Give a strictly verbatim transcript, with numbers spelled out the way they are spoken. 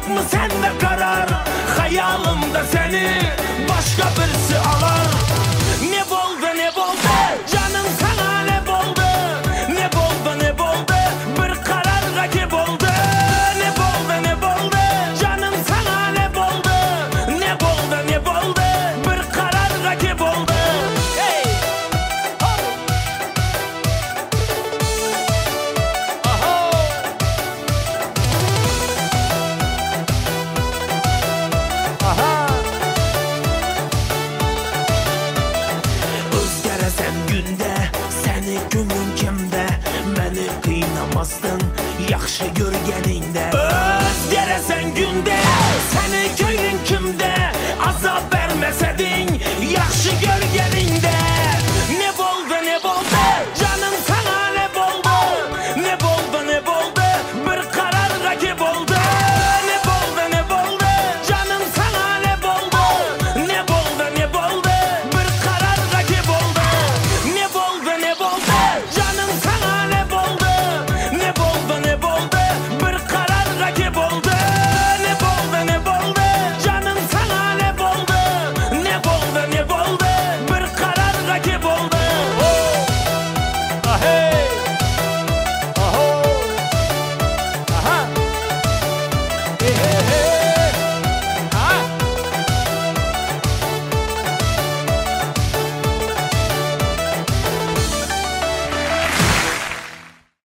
mı sende karar? Hayalımda seni başka birisi alar. Ne oldu ne oldu canım sana ne oldu? Ne oldu ne oldu bir karar rakip oldu. Ne oldu ne oldu canım sana ne oldu? Ne oldu ne oldu bir karar rakip oldu. Hey! Oh! Aha! Aha! Özgərəsən gündə, səni gönlün kimdə? Məni qıynamazdın, yaxşı görgənində. Özgərəsən gündə, səni köyün kimdə? Azab verməsədin,